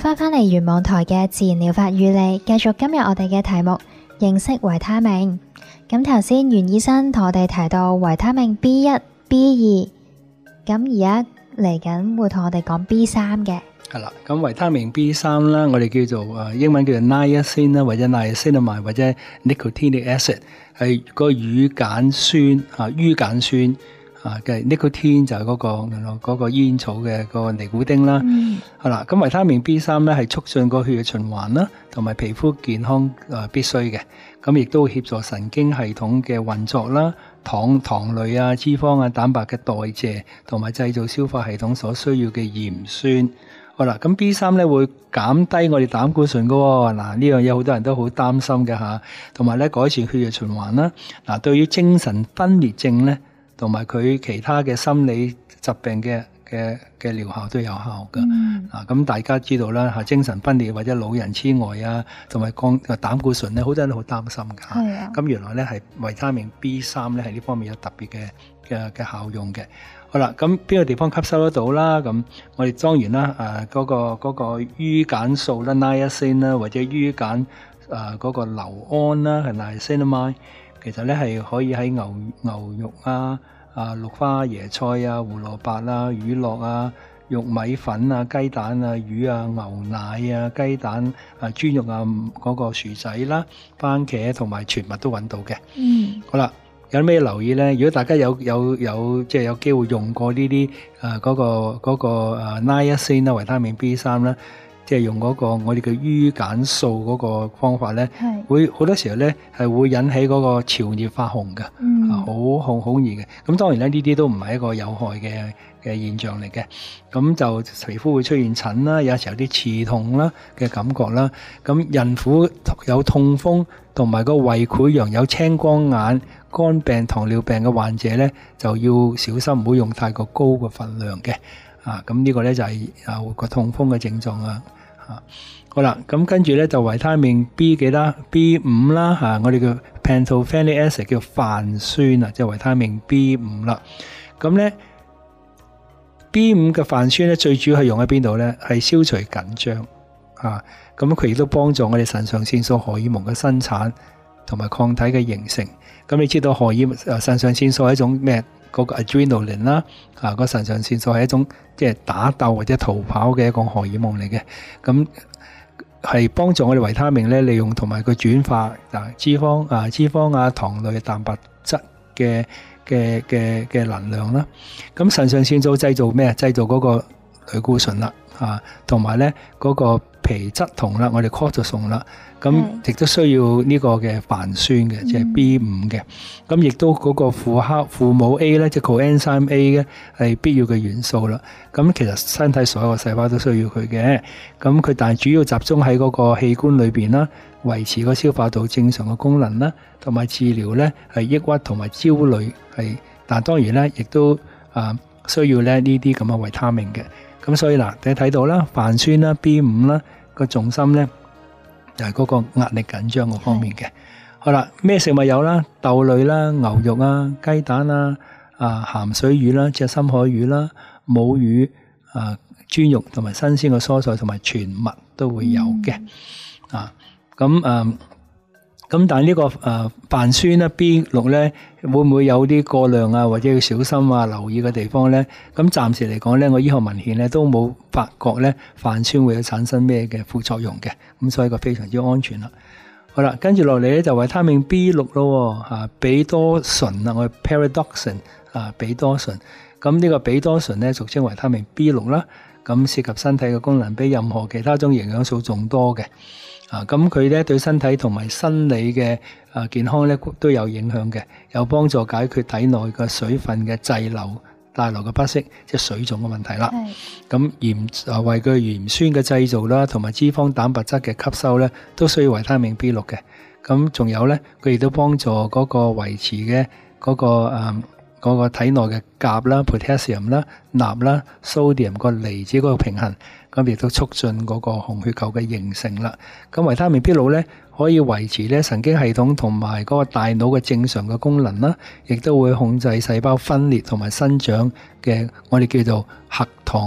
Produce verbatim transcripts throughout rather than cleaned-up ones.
翻返嚟元網台嘅自然療法與你，繼續今日我哋嘅題目認識維他命。咁頭先袁醫生同我哋提到維他命 B 一、B 二，咁而家嚟緊會同我哋講 B 三嘅。 係啦，咁維他命 B 三啦，我哋叫做誒英文叫做 niacin 啦，或者 niacinamide 或者 nicotinic acid， 係個乳鹼酸啊，乳鹼酸啊嘅 nicotine 就係嗰個嗰個煙草嘅個尼古丁啦。 嗯， 好啦，咁維他命 B 三咧係促進個血液循環啦，同埋皮膚健康誒必須嘅。咁亦都會協助神經系統嘅運作啦，糖糖類啊、脂肪啊、蛋白嘅代謝，同埋製造消化系統所需要嘅鹽酸。好啦，咁 B 三咧會減低我哋膽固醇噶喎，嗱呢樣嘢好多人都好擔心嘅吓，同埋咧改善血液循環啦。嗱，對於精神分裂症咧，同埋佢其他嘅心理疾病嘅嘅嘅療效都有效噶。 嗯， 啊，咁大家知道啦，吓精神分裂或者老人痴呆啊，同埋降個膽固醇咧，好多人都好擔心噶。 係啊。 咁原來咧係維他命 B 三咧係呢方面有特別嘅嘅嘅效用嘅。好啦，咁邊個地方吸收得到啦？咁我哋當然啦，誒、呃、嗰、嗰個嗰、嗰個乳鹼素啦 niacin 啦，或者乳鹼誒嗰個硫胺啦，係 niacinamide，其實咧係可以喺牛牛肉啊、啊綠花椰菜啊、胡蘿蔔啊、乳酪啊、玉米粉啊、雞蛋啊、魚啊、牛奶啊、雞蛋啊、豬肉啊嗰、嗰個薯仔啦、番茄同埋全麥都揾到嘅。 嗯， 好啦。有咩留意咧？如果大家有有有即係有機會用過呢啲誒嗰個嗰個誒 niacin 啦、維他命 B 三啦，即係用嗰個我哋嘅乳鹼素嗰個方法咧， 係會好多時候咧係會引起嗰個潮熱發紅嘅， 嗯， 好紅好熱嘅。咁當然咧呢啲都唔係一個有害嘅嘅現象嚟嘅。咁就皮膚會出現疹啦，有時候有啲刺痛啦嘅感覺啦。咁孕婦有痛風同埋個胃潰瘍、有青光眼、肝病、糖尿病嘅患者咧，就要小心，唔好用太過高嘅份量嘅。啊，咁呢個咧就係啊個痛風嘅症狀啊。啊，好啦，咁跟住咧就維他命 B 幾多 B 五啦，嚇、啊，我哋叫 pantothenic acid 叫泛酸啊，即係維他命 B 五啦。咁咧 B 五嘅泛酸咧，最主要係用喺邊度咧？係消除緊張啊。咁佢亦都幫助我哋腎上腺素荷爾蒙嘅生產同埋抗體嘅形成。咁你知道荷爾誒腎上腺素係一種咩？嗰、那個 adrenaline 啦，啊個腎上腺素係一種即係打鬥或者逃跑嘅一個荷爾蒙嚟嘅。咁係幫助我哋維他命咧利用同埋佢轉化啊脂肪啊脂肪啊糖類蛋白質嘅嘅嘅嘅能量啦。咁腎上腺素製造咩？製造嗰個類固醇啦，啊同埋咧嗰個皮質酮啦，我哋 cortisol 啦。咁亦都需要呢個嘅泛酸嘅，即係 B 五嘅。咁亦都嗰個負克負母 A 咧，即係 coenzyme A 咧，係必要嘅元素啦。咁其實身體所有嘅細胞都需要佢嘅。咁佢但係主要集中喺嗰個器官裏邊啦，維持個消化道正常嘅功能啦，同埋治療咧係抑鬱同埋焦慮係。但係當然咧，亦都啊需要咧呢啲咁嘅維他命嘅。咁所以嗱，你睇到啦，泛酸啦 B 五啦個重心咧。就係嗰個壓力緊張嗰方面嘅。好啦，咩食物有啦？豆類啦、牛肉啊、雞蛋啊、啊鹹水魚啦、即係深海魚啦、母魚啊、豬肉同埋新鮮嘅蔬菜同埋全麥都會有嘅。嗯、啊，咁啊，咁但係呢個誒泛酸咧 B 六咧，會唔會有啲過量啊，或者要小心啊、留意嘅地方咧？咁暫時嚟講咧，我醫學文獻咧都冇發覺咧泛酸會有產生咩嘅副作用嘅，咁所以個非常之安全啦。好啦，跟住落嚟咧就維他命 B 六咯，嚇比多醇啊，我哋 pyridoxine 啊，比多醇。咁呢個比多醇咧俗稱維他命 B 六啦，咁涉及身體嘅功能比任何其他種營養素仲多嘅。啊，咁佢咧對身體同埋生理嘅啊健康咧都有影響嘅，有幫助解決體內嘅水分嘅滯留帶來嘅不適，即係水腫嘅問題啦。咁鹽啊為佢鹽酸嘅製造啦，同埋脂肪蛋白質嘅吸收咧，都需要維他命 B 六嘅。咁仲有咧，佢亦都幫助嗰個維持嘅嗰、嗰個誒。嗯嗰個體內嘅鉀啦、potassium 啦、鈉啦、sodium 個離子嗰個平衡，咁亦都促進嗰個紅血球嘅形成啦。咁維他命 B 六咧可以維持咧神經系統同埋嗰個大腦嘅正常嘅功能啦，亦都會控制細胞分裂同埋生長嘅我哋叫做核糖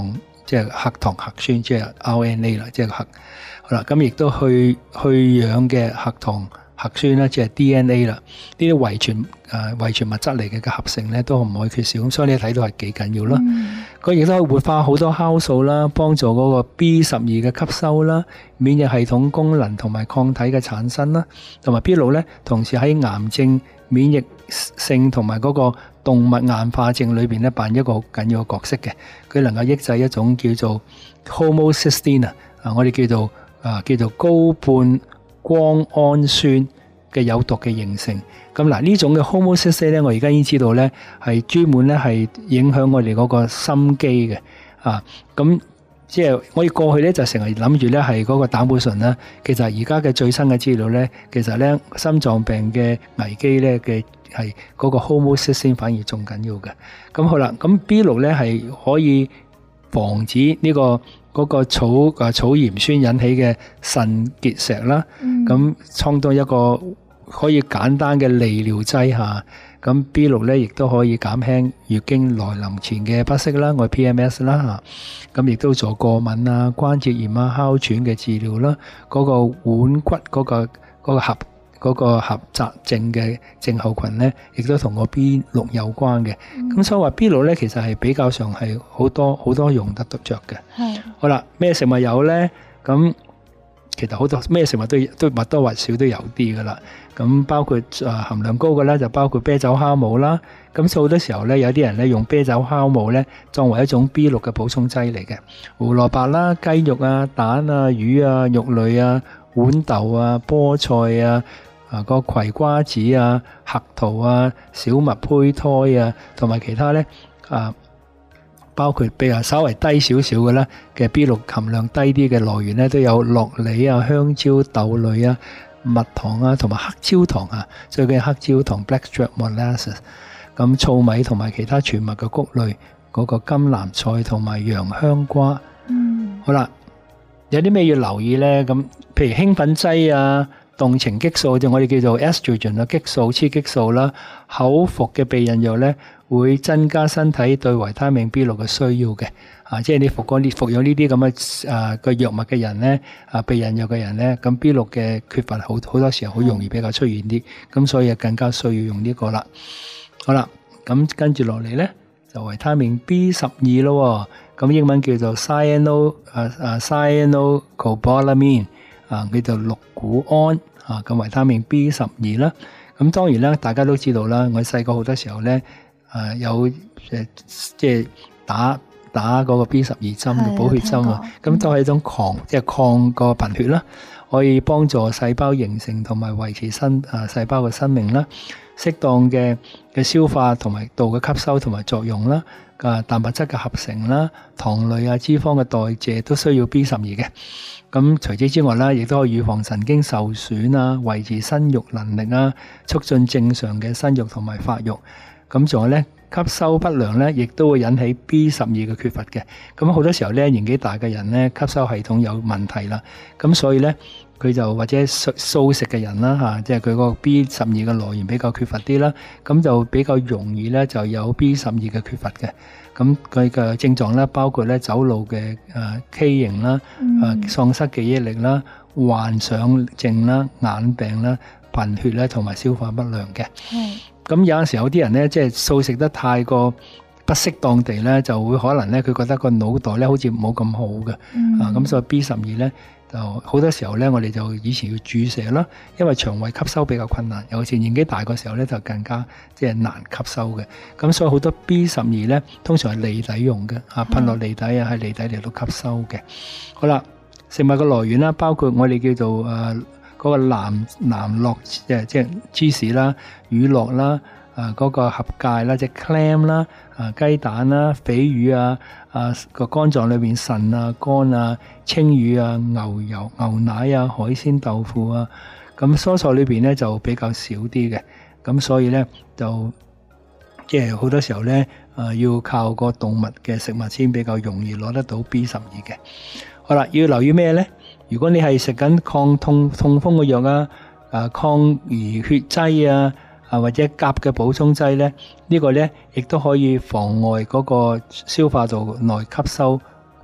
即係核糖核酸，即係 R N A 啦，即係核。好啦，咁亦都去去氧嘅核糖核酸啦，即係 D N A 啦。呢啲遺傳誒遺傳物質嚟嘅嘅合成咧，都唔可以缺少。咁所以你睇到係幾緊要啦。佢亦都可以活化好多酵素啦，幫助嗰個 B 十二嘅吸收啦，免疫系統功能同埋抗體嘅產生啦，同埋 B 六咧，同時喺癌症、免疫性同埋嗰個動物硬化症裏邊咧，扮一個好緊要嘅角色嘅。佢能夠抑制一種叫做 homocysteine 啊，我哋叫做啊叫做高半胱氨酸嘅有毒嘅形成。咁嗱，呢種嘅 homocysteine 咧，我而家已經知道咧，係專門咧係影響我哋嗰個心肌嘅啊。咁即係我哋過去咧就成日諗住咧係嗰個膽固醇啦。其實而家嘅最新嘅資料咧，其實咧心臟病嘅危機咧嘅係嗰個 homocysteine 反而仲緊要嘅。咁好啦，咁 B 六咧係可以防止呢、這個嗰、那個草啊草鹽酸引起嘅腎結石啦。咁創造一個可以簡單嘅利尿劑下，咁 B 六咧亦都可以減輕月經來臨前嘅不適啦，我 P M S 啦嚇，咁亦都做過敏啊、關節炎啊、哮喘嘅治療啦，嗰、那個腕骨嗰、那個嗰、那個合嗰、那個合雜症嘅症候群咧，亦都同個 B 六有關嘅。咁、嗯、所以話 B 六咧其實係比較上係好多好多用得得着嘅。係好啦，咩食物有咧？咁其實好多咩食物都都或多或少都有啲噶啦，咁包括誒含量高嘅咧，就包括啤酒酵母啦。咁所以好多時候咧，有啲人咧用啤酒酵母咧作為一種 B 六嘅補充劑嚟嘅。胡蘿蔔啦、雞肉啊、蛋啊、魚啊、肉類啊、豌豆啊、菠菜啊、啊個葵瓜子啊、核桃啊、小麥胚胎啊，同埋其他咧啊。包括比較稍微低少少嘅咧嘅 B 六含量低啲嘅來源咧，都有酪梨啊、香蕉、豆類啊、蜜糖啊，同埋黑焦糖啊，最緊黑焦糖 （blackstrap molasses）。咁糙米同埋其他全麥嘅穀類，嗰、那個甘藍菜同埋洋香瓜。嗯，好啦，有啲咩要留意咧？咁譬如興奮劑啊、動情激素，就我哋叫做 estrogen 啊，激素、雌激素啦，口服嘅避孕藥咧，會增加身體對維他命 B 六嘅需要嘅。啊，即係你服過呢服用呢啲咁嘅啊個藥物嘅人咧，啊避孕藥嘅人咧，咁 B 六嘅缺乏好好多時候好容易比較出現啲，咁所以更加需要用呢個啦。好啦，咁跟住落嚟咧就維他命 B 十二咯，咁英文叫做 cyano 啊啊 cyanocobalamin 啊，叫做六股胺啊，咁維他命 B 十二啦。咁當然啦，大家都知道啦，我細個好多時候咧，誒有誒即係打打嗰個 B 十二針嘅補血針啊，咁都係一種抗即係抗個貧血啦，可以幫助細胞形成同埋維持生啊細胞嘅生命啦。適當嘅嘅消化同埋度嘅吸收同埋作用啦，啊蛋白質嘅合成啦，糖類啊脂肪嘅代謝都需要 B 十二嘅。咁除此之外啦，亦都可以預防神經受損啊，維持生育能力啊，促進正常嘅生育同埋發育。咁仲有咧，吸收不良咧，亦都會引起 B 十二嘅缺乏嘅。咁好多時候咧，年紀大嘅人咧，吸收系統有問題啦。咁所以咧，佢就或者素素食嘅人啦嚇，即係佢個 B 十二嘅來源比較缺乏啲啦，咁就比較容易咧就有 B 十二嘅缺乏嘅。咁佢嘅症狀咧，包括咧走路嘅誒畸形啦，誒喪失記憶力啦，幻想症啦，眼病啦，貧血咧，同埋消化不良嘅。係。咁有陣時有啲人咧，即係素食得太過不適當地咧，就會可能咧，佢覺得個腦袋咧好似冇咁好嘅。嗯。啊，咁所以 B 十二咧。就好多時候咧，我哋就以前要注射啦，因為腸胃吸收比較困難，尤其是年紀大個時候咧，就更加即係難吸收嘅。咁所以好多 B 十二咧，通常係脷底用嘅，啊噴落脷底啊，喺脷底嚟到吸收嘅。好啦，食物嘅來源啦，包括我哋叫做誒嗰、呃那個藍藍酪誒即係芝士啦、乳酪啦。啊！嗰、那個合芥啦，即係 clam 啦，啊雞蛋啦、鯡魚啊，啊個肝臟裏邊腎啊、肝啊、青魚啊、牛油、牛奶啊、海鮮豆腐啊，咁蔬菜裏邊咧就比較少啲嘅，咁所以咧就即係好多時候咧，啊要靠個動物嘅食物先比較容易攞得到 B 十二嘅。好啦，要留意咩咧？如果你係食緊抗痛痛風嘅藥啊，啊抗凝血劑啊。啊或者鉀嘅補充劑咧，呢個咧亦都可以妨礙嗰個消化道內吸收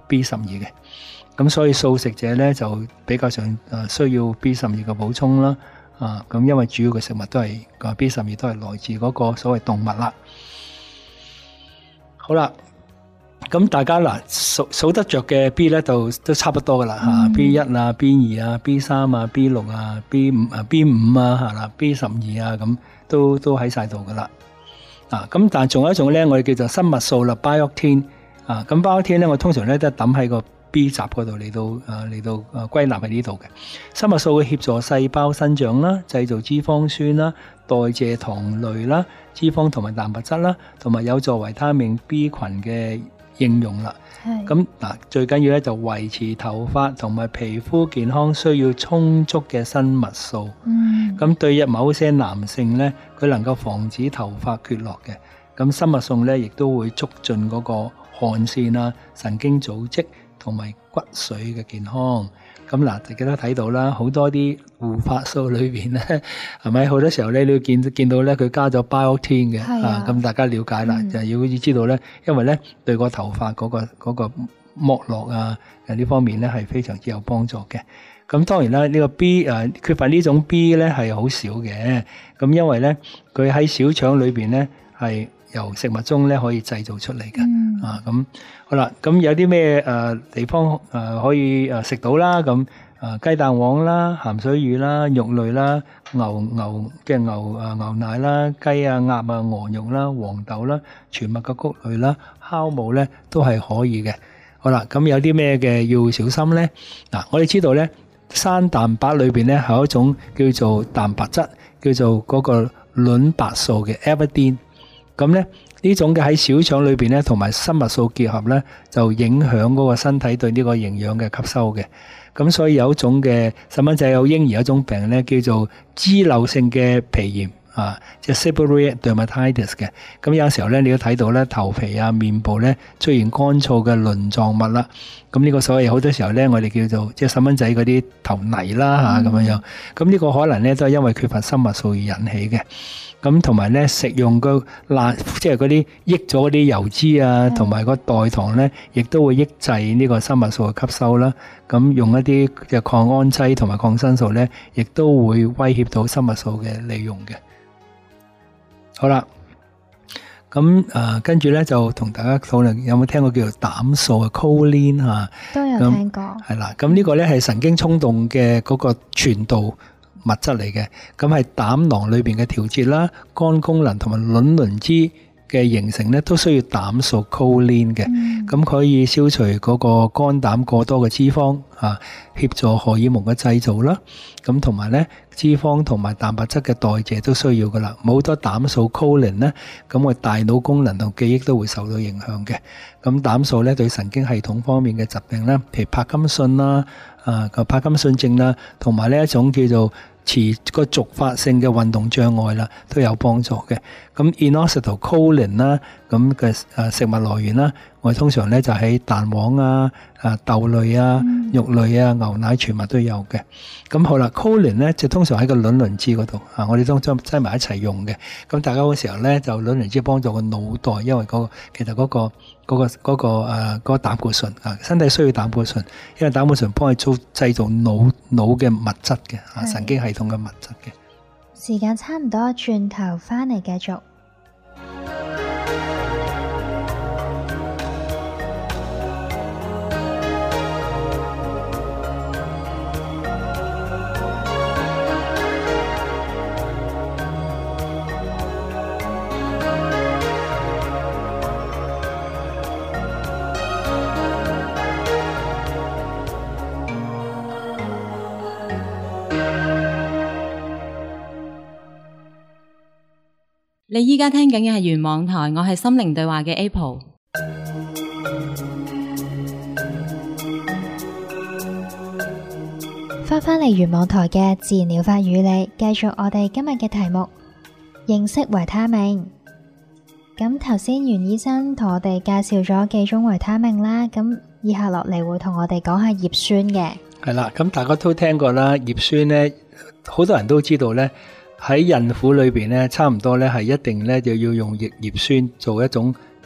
B 十二嘅。咁所以素食者咧就比較上誒需要 B 十二嘅補充啦。啊，咁因為主要嘅食物都係個 B 十二都係來自嗰個所謂動物啦。好啦。咁大家嗱數數得着嘅 B 咧，就都差不多噶啦吓 ，B 一啊、B 二啊、B 三啊、B 六啊、B 五啊、B 五啊吓啦、B 十二啊咁都都喺晒度噶啦。啊，咁但係仲有一種咧，我哋叫做生物素啦 ，biotin 啊，咁 biotin 咧，我通常咧都係抌喺個 B 集嗰度嚟到啊嚟到啊歸納喺呢度嘅。生物素會協助細胞生長啦，製造脂肪酸啦，代謝糖類啦、脂肪同埋蛋白質啦，同埋有助維他命 B 群嘅應用啦，咁嗱最緊要咧就維持頭髮同埋皮膚健康需要充足嘅生物素。嗯，咁對於某些男性咧，佢能夠防止頭髮脫落嘅。咁生物素咧亦都會促進嗰個汗腺啊、神經組織同埋骨髓嘅健康。咁嗱，大家都睇到啦，好多啲護髮素裏邊咧，係咪好多時候咧，你會見見到咧，佢加咗 biotin 嘅，啊，咁大家了解啦，就要知道咧，因為咧對個頭髮嗰個嗰個剝落啊，誒呢方面咧係非常之有幫助嘅。咁當然啦，呢個 B 誒缺乏呢種 B 咧係好少嘅，咁因為咧佢喺小腸裏邊咧係由食物中咧可以製造出嚟嘅。嗯、啊咁好啦，咁有啲咩誒地方誒、呃、可以誒食到啦？咁誒雞蛋黃啦、鹹水魚啦、肉類啦、牛牛嘅牛誒、呃、牛奶啦、雞啊、鴨啊、鵝肉啦、黃豆啦、全麥嘅穀類啦、酵母咧都係可以嘅。好啦，咁有啲咩嘅要小心咧？嗱，我哋知道咧，生蛋白裏邊咧係一種叫做蛋白質，叫做嗰個卵白素嘅 Avidin。咁咧呢種嘅喺小腸裏邊咧，同埋生物素結合咧，就影響嗰個身體對呢個營養嘅吸收嘅。咁所以有一種嘅細蚊仔有嬰兒有一種病咧，叫做脂漏性嘅皮炎啊，即係 seborrheic dermatitis 嘅。咁有時候咧，你都睇到咧頭皮啊、面部咧出現乾燥嘅鱗狀物啦。咁呢個所謂好多時候咧，我哋叫做即係細蚊仔嗰啲頭泥啦嚇咁樣樣。咁呢個可能咧都係因為缺乏生物素而引起嘅。咁同埋咧食用個辣，即係嗰啲益咗嗰啲油脂啊，同埋個代糖咧，亦都會抑制呢個生物素嘅吸收啦。咁用一啲嘅抗胺劑同埋抗生素咧，亦都會威脅到生物素嘅利用嘅。好啦，咁誒跟住咧就同大家討論，有冇聽過叫做膽素啊 choline 嚇？ 都有聽過。係啦， 咁呢個咧係神經衝動嘅嗰個傳導物質嚟嘅，咁係膽囊裏邊嘅調節啦、肝功能同埋卵磷脂嘅形成咧，都需要膽素 choline 嘅。咁、嗯、可以消除嗰個肝膽過多嘅脂肪啊，協助荷爾蒙嘅製造啦。咁同埋咧，脂肪同埋蛋白質嘅代謝都需要噶啦。冇咗膽素 choline 咧，咁我大腦功能同記憶都會受到影響嘅。咁膽素咧對神經系統方面嘅疾病咧，譬如帕金遜啦、啊個帕金遜症啦，同埋呢一種叫做持個續發性嘅運動障礙啦，都有幫助嘅。咁 inositol-choline 啦，咁嘅誒食物來源啦，我哋通常咧就喺蛋黃啊、啊豆類啊、嗯、肉類啊、牛奶全物都有嘅。咁好啦 choline 咧就通常喺個卵磷脂嗰度啊，我哋都將擠埋一齊用嘅。咁大家嗰時候咧就卵磷脂幫助個腦袋，因為嗰、嗰個其實嗰、嗰個嗰、嗰個嗰、嗰個誒嗰個膽固醇啊，身體需要膽固醇，因為膽固醇幫佢做製造腦腦嘅物質嘅啊，神經系統嘅物質嘅。 時間差唔多，轉頭翻嚟繼續。 你依家聽緊嘅係原網台，我係心靈對話嘅 Apple。 翻返嚟原網台嘅自然療法與你，繼續我哋今日嘅題目，認識維他命。咁頭先袁醫生同我哋介紹咗幾種維他命啦，咁以下落嚟會同我哋講下葉酸嘅。係啦，咁大家都聽過啦，葉酸呢，好多人都知道呢。喺孕婦裏邊咧，差唔多咧係一定咧就要用葉葉酸做一種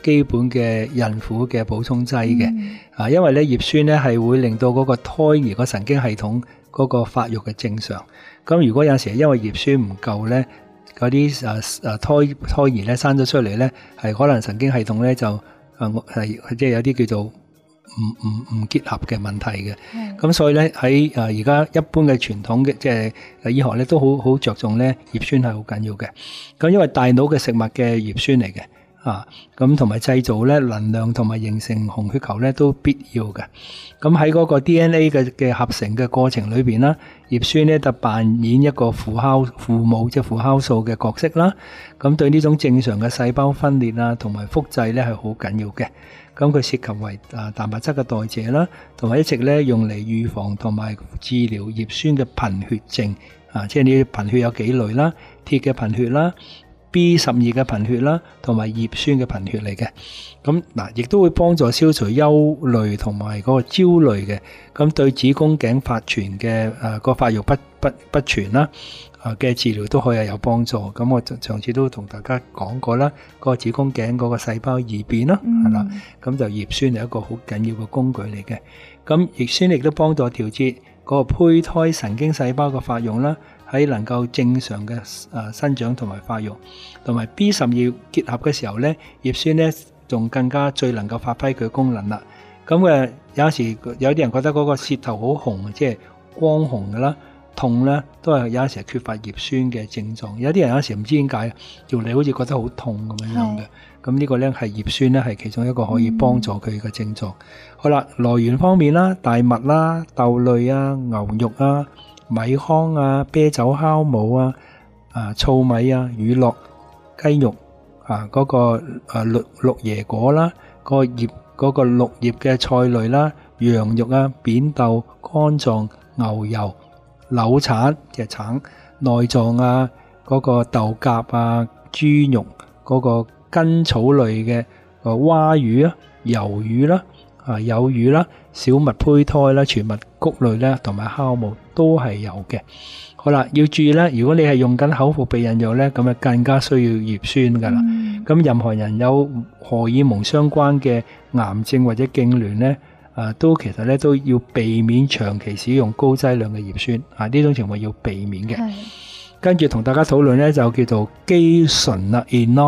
基本嘅孕婦嘅補充劑嘅。 嗯啊，因為咧葉酸咧係會令到嗰個胎兒個神經系統嗰個發育嘅正常。咁如果有時因為葉酸唔夠咧，嗰啲誒誒胎胎兒咧生咗出嚟咧，係可能神經系統咧就誒係即係有啲叫做唔唔唔結合嘅問題嘅。咁所以咧喺誒而家一般嘅傳統嘅即係誒醫學咧都好好着重咧葉酸係好緊要嘅。咁因為大腦嘅食物嘅葉酸嚟嘅。啊，咁同埋製造咧能量同埋形成紅血球咧都必要嘅。咁喺嗰個 D N A 嘅嘅合成嘅過程裏邊啦，葉酸咧就扮演一個輔酵父母即係輔酵素嘅角色啦。咁對呢種正常嘅細胞分裂啊同埋複製咧係好緊要嘅。咁佢涉及為啊蛋白質嘅代謝啦，同埋一直咧用嚟預防同埋治療葉酸嘅貧血症啊，即係呢啲貧血有幾類啦，鐵嘅貧血啦。B 十二嘅貧血啦，同埋葉酸嘅貧血嚟嘅。咁嗱，亦都會幫助消除憂慮同埋嗰個焦慮嘅。咁對子宮頸發傳嘅誒個發育不不不全啦，啊嘅治療都可以有幫助。咁我上次都同大家講過啦，個子宮頸嗰個細胞異變啦，係啦、嗯。咁就葉酸係一個好緊要嘅工具嚟嘅。咁葉酸亦都幫助調節嗰個胚胎神經細胞嘅發育啦。喺能夠正常嘅誒生長同埋發育，同埋 B 十二結合嘅時候咧，葉酸咧仲更加最能夠發揮佢功能啦。咁誒有時有啲人覺得嗰個舌頭好紅，即係光紅嘅啦，痛咧都係有時係缺乏葉酸嘅症狀。有啲人有時唔知點解，條脷好似覺得好痛咁樣樣嘅。咁呢個咧係葉酸咧係其中一個可以幫助佢嘅症狀。嗯、好啦，來源方面啦，大麥啦、豆類啊、牛肉啊。米糠啊、啤酒酵母啊、啊糙米啊、乳酪、雞肉啊、嗰、那個啊綠綠椰果啦、個葉嗰、那個綠葉嘅菜類啦、羊肉啊、扁豆、肝臟、牛油、柳橙嘅橙、內臟啊、嗰、那個豆莢啊、豬肉、嗰、那個根草類嘅個蛙魚啊、魷魚啦、啊有魚啦、小麥胚胎啦、全麥穀類咧，同埋酵母都係有嘅。好啦，要注意咧，如果你係用緊口服避孕藥咧，咁啊更加需要葉酸噶啦。咁、嗯、任何人有荷爾蒙相關嘅癌症或者痙攣咧，啊都其實咧都要避免長期使用高劑量嘅葉酸啊，呢種情況要避免嘅。跟住同大家討論咧，就叫做肌醇啦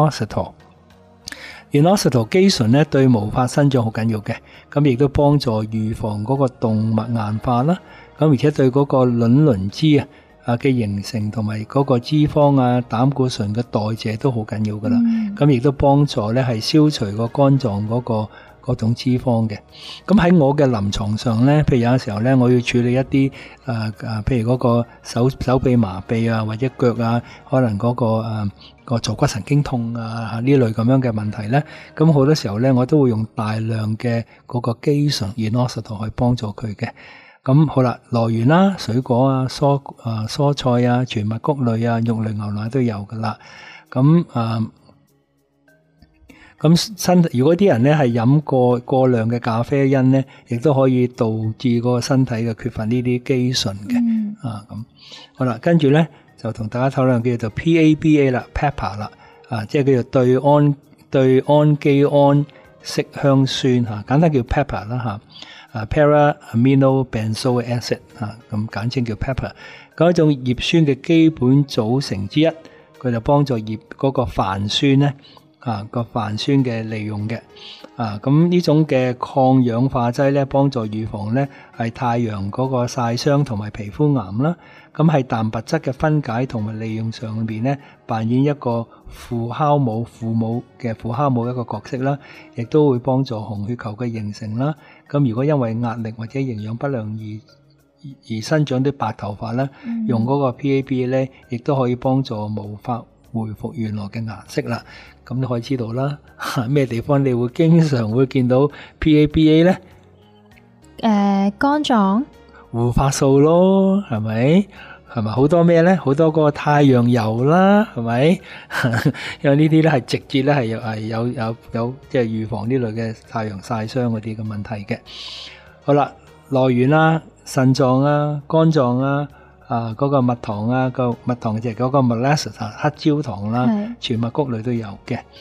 ，inositol。inositol 肌醇咧對毛髮生長好緊要嘅，咁亦都幫助預防嗰個動脈硬化啦。咁而且對嗰個卵磷脂啊啊嘅形成同埋嗰個脂肪啊膽固醇嘅代謝都好緊要噶啦。咁亦都幫助咧係消除個肝臟嗰個嗰種脂肪嘅。咁喺我嘅臨床上咧，譬如有陣時候咧，我要處理一啲誒誒，譬如嗰個手手臂麻痹啊，或者腳啊，可能嗰、嗰個誒、啊、個坐骨神經痛啊呢類咁樣嘅問題咧，咁好多時候咧，我都會用大量嘅嗰個肌醇 inositol 去幫助佢嘅。咁好啦，來源啦，水果啊、蔬啊、蔬菜啊、全麥穀類啊、肉類、牛奶都有噶啦。咁啊，咁身如果啲人咧係飲過過量嘅咖啡因咧，亦都可以導致嗰個身體嘅缺乏呢啲肌醇嘅。嗯、啊，咁好啦，跟住咧就同大家討論叫做 P A B A 啦 ，pepper 啦，啊，即係叫做對胺對胺基胺色香酸嚇，簡單叫 pepper 啦嚇。啊 para-amino-benzoic acid 啊，咁簡稱叫 pepper， 嗰一種葉酸嘅基本組成之一，佢就幫助葉嗰個泛酸咧啊個泛酸嘅利用嘅啊，咁呢種嘅抗氧化劑咧，幫助預防咧係太陽嗰個曬傷同埋皮膚癌啦。咁係蛋白質嘅分解同埋利用上邊咧，扮演一個輔酵母、父母嘅輔酵母一個角色啦，亦都會幫助紅血球嘅形成啦。咁如果因為壓力或者營養不良而而生長啲白頭髮咧，嗯、用嗰個 P A B A 咧，亦都可以幫助毛髮回復原來嘅顏色啦。咁你可以知道啦，咩地方你會經常會見到 P A B A 咧？ 誒、呃，肝臟。 護髮素咯，係咪？係咪好多咩咧？好多嗰個太陽油啦，係咪？因為呢啲咧係直接咧係有係有有有即係預防呢類嘅太陽曬傷嗰啲嘅問題嘅。好啦，來源啦，腎臟啊、肝臟啊、啊嗰個蜜糖啊、個蜜糖就係嗰個 molasses 黑焦糖啦，全麥穀類都有嘅。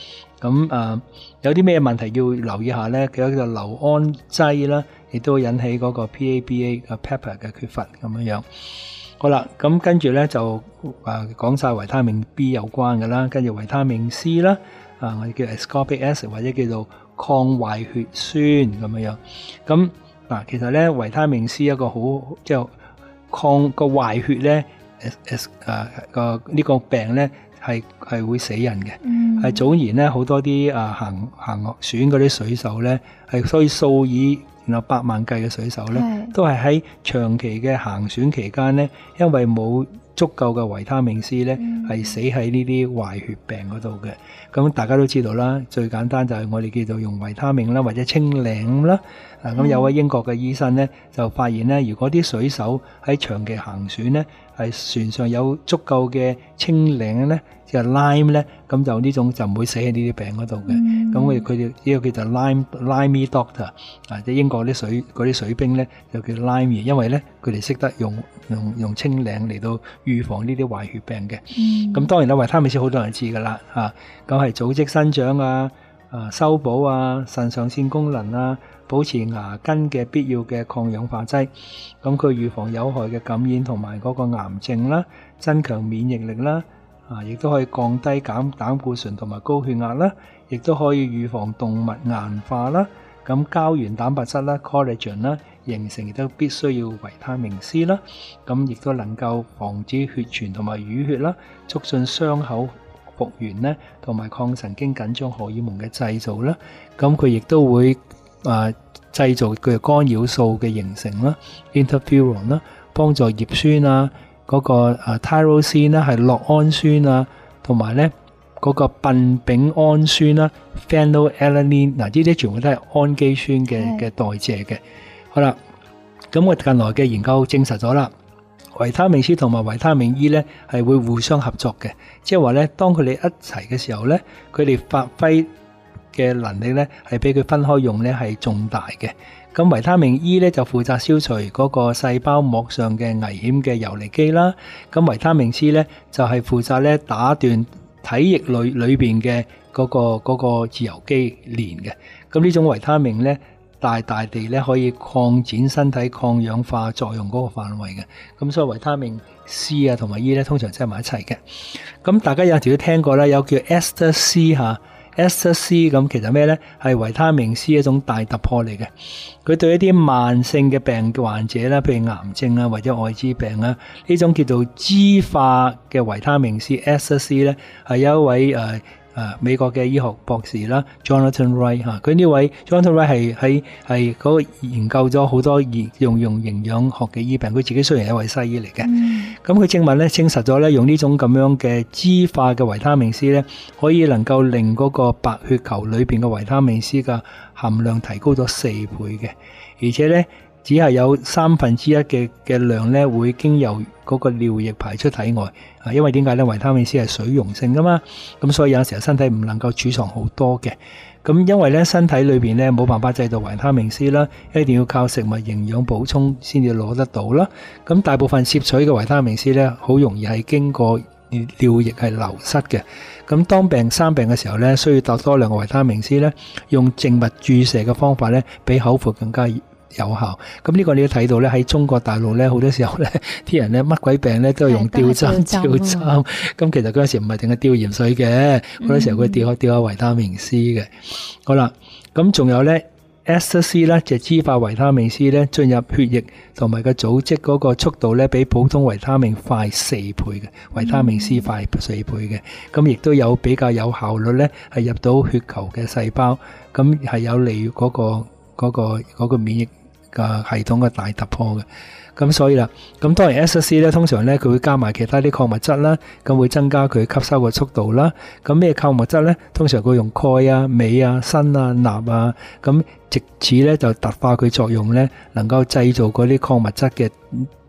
咁啊，有啲咩問題要留意下咧？佢有個硫胺劑啦，亦都引起嗰個 P A B A 嘅 pepper 嘅缺乏咁樣樣。好啦，咁跟住咧就啊講晒維他命 B 有關嘅啦，跟住維他命 C 啦，啊我哋叫 ascorbic acid 或者叫做抗壞血酸咁樣樣。咁嗱，其實咧維他命 C 一個好即係抗個壞血咧，誒誒誒個呢個病咧係係會死人嘅。係、嗯、早年咧好多啲啊行行船嗰啲水手咧，係所以數以然後百萬計嘅水手咧，都係喺長期嘅行船期間咧，因為冇足夠嘅維他命 C 咧，係、嗯、死喺呢啲壞血病嗰度嘅。咁大家都知道啦，最簡單就係我哋叫做用維他命啦，或者清領啦。啊，咁有位英國嘅醫生咧，就發現咧，如果啲水手喺長期行船咧，係船上有足夠嘅清領咧，即係 lime 咧，咁就呢種就唔會死喺呢啲病嗰度嘅。咁佢佢哋呢個叫做 lime limey doctor 啊，即係英國啲水嗰啲水兵咧就叫 limey，因為咧佢哋識得用用用清領嚟到預防呢啲壞血病嘅。咁、嗯、當然啦，維他命 C 好多人知噶啦，嚇咁係組織生長啊、啊修補啊、腎上腺功能啊、保持牙根嘅必要嘅抗氧化劑。咁佢預防有害嘅感染同埋嗰個癌症啦，增強免疫力啦。啊，亦都可以降低減膽固醇同埋高血壓啦，亦都可以預防動物硬化啦。咁膠原蛋白質啦 collagen 啦形成亦都必須要維他命 C 啦。咁亦都能夠防止血栓同埋淤血啦，促進傷口復原咧，同埋抗神經緊張荷爾蒙嘅製造啦。咁佢亦都會啊製造佢嘅干擾素嘅形成啦 interferon 啦，幫助葉酸啊。嗰、那個啊 tyrosine 啦，係酪氨酸啊，同埋咧嗰個苯丙胺酸啦 phenylalanine， 嗱呢啲全部都係氨基酸嘅嘅代謝嘅。好啦，咁我近來嘅研究證實咗啦，維他命 C 同埋維他命 E 咧係會互相合作嘅，即係話咧當佢哋一齊嘅時候咧，佢哋發揮嘅能力咧係比佢分開用咧係重大嘅。咁維他命 E 咧就負責消除嗰個細胞膜上嘅危險嘅游離基啦，咁維他命 C 咧就係負責咧打斷體液裏裏邊嘅嗰個嗰個自由基鏈嘅。咁呢種維他命咧大大地咧可以擴展身體抗氧化作用嗰個範圍嘅。咁所以維他命 C 啊同埋 E 咧通常擠埋一齊嘅。咁大家有時都聽過啦，有叫 Ester C 嚇。Ester C 咁其實咩咧？係維他命 C 一種大突破嚟嘅。佢對一啲慢性嘅病患者啦，譬如癌症啊或者艾滋病啊，呢種叫做支化嘅維他命 C，Ester C 咧係有一位誒誒、呃呃、美國嘅醫學博士啦 ，Jonathan Wright 嚇。佢呢位 Jonathan Wright 係喺係嗰個研究咗好多用用營養學嘅醫病。佢自己雖然係一位西醫嚟嘅，咁佢證實咧證實咗咧用呢種咁樣嘅支化嘅維他命 C 咧，可以能夠令嗰個白血球裏邊嘅維他命 C 嘅含量提高咗四倍嘅，而且咧只係有三分之一嘅嘅量咧會經由嗰個尿液排出體外啊。因為點解咧？維他命 C 係水溶性噶嘛，咁所以有時候身體唔能夠儲藏好多嘅。咁因為咧身體裏邊咧冇辦法製造維他命 C 啦，一定要靠食物營養補充先至攞得到啦。咁大部分攝取嘅維他命 C 咧，好容易係經過尿液係流失嘅。咁當病生病嘅時候咧，需要多多量嘅維他命 C 咧，用靜脈注射嘅方法咧，比口服更加有效。咁呢個你都睇到咧，喺中國大陸咧，好多時候咧，啲人咧乜鬼病咧都係用吊針吊針。咁其實嗰陣時唔係淨係吊鹽水嘅，好多時候佢吊下吊下維他命 C 嘅。好啦，咁仲有咧 Ester C 咧，就支化維他命 C 咧進入血液同埋個組織嗰個速度咧，比普通維他命快四倍嘅，維他命 C 快四倍嘅。咁亦都有比較有效率咧，係入到血球嘅細胞，咁係有利於嗰個嗰個嗰個免疫嘅系統嘅大突破嘅。咁所以啦，咁當然 Ester C 咧，通常咧佢會加埋其他啲礦物質啦，咁會增加佢吸收嘅速度啦。咁咩礦物質咧？通常佢用鈣啊、鎂啊、鋅啊、鈉啊，咁藉此咧就突化佢作用咧，能夠製造嗰啲礦物質嘅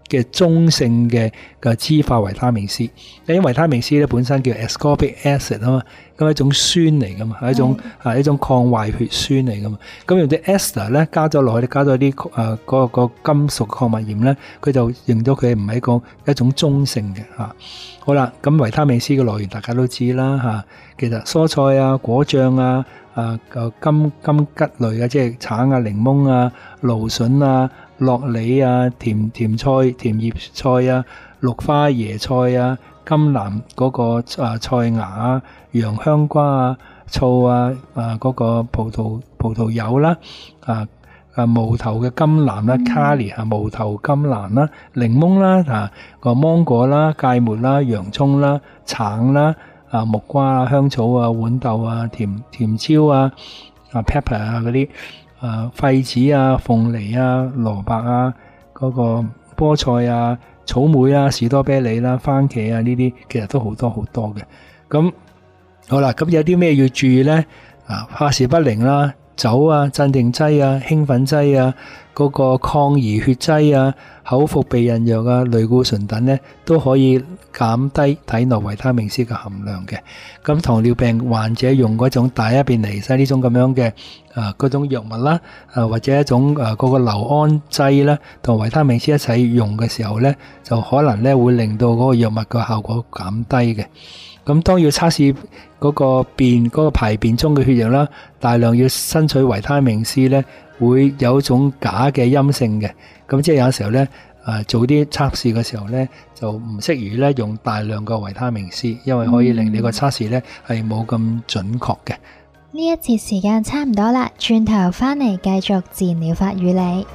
嘅中性嘅嘅脂化維他命 C， 因為維他命 C 咧本身叫 ascorbic acid 啊嘛，咁係一種酸嚟噶嘛，係一種係一種抗壞血酸嚟噶嘛。咁用啲 ester 咧加咗落去，加咗啲誒嗰個金屬礦物鹽咧，佢就認到佢唔係一個一種中性嘅嚇。好啦，咁維他命 C 嘅來源大家都知啦嚇，其實蔬菜啊、果醬啊、啊金金桔類啊，即係橙啊、檸檬啊、蘆筍啊、樂梨啊、甜甜菜、甜葉菜啊、綠花椰菜啊、甘藍嗰個啊菜芽啊、洋香瓜啊、醋啊、啊嗰個葡萄葡萄柚啦、啊啊無頭嘅甘藍啦、卡利啊無頭甘藍啦、檸檬啦、啊個芒果啦、芥末啦、洋葱啦、橙啦、啊木瓜啊、香草啊、豌豆啊、甜甜椒啊、啊 pepper 啊嗰啲。啊，廢子啊、鳳梨啊、蘿蔔啊、嗰、那個菠菜啊、草莓啊、士多啤梨啦、啊、番茄啊呢啲，其實都好多好多嘅。咁好啦，咁有啲咩要注意呢？啊，百事不靈啦，酒啊、鎮定劑啊、興奮劑啊、嗰、那個抗凝血劑啊、口服避孕藥啊、類固醇等呢，都可以減低體內維他命 C 嘅含量嘅。咁糖尿病患者用嗰種大一便尼西呢種咁樣嘅啊嗰種藥物啦，啊或者一種啊嗰個硫胺劑啦，同維他命 C 一齊用嘅時候咧，就可能咧會令到嗰個藥物嘅效果減低嘅。咁當要測試嗰個便嗰個排便中嘅血液啦，大量要申取維他命 C 咧，會有一種假嘅陰性嘅。咁即係有時候咧。啊，做啲測試嘅時候咧，就唔適宜咧用大量嘅維他命 C， 因為可以令你個測試咧係冇咁準確嘅。 呢一節時間差唔多啦，轉頭返嚟繼續自然療法與你。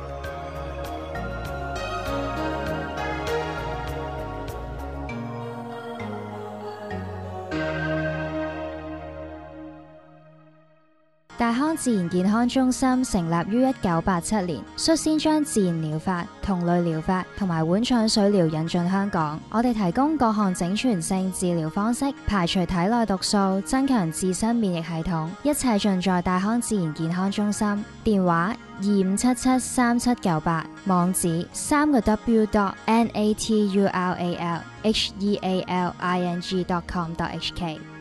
大康自然健康中心成立於一九八七年，率先將自然療法、同類療法同埋碗腸水療引進香港。我哋提供各項整全性治療方式，排除體內毒素，增強自身免疫系統，一切盡在大康自然健康中心。電話二五七七三七九八，網址三個 w dot n a t u r a l h e a l i n g dot com dot h k。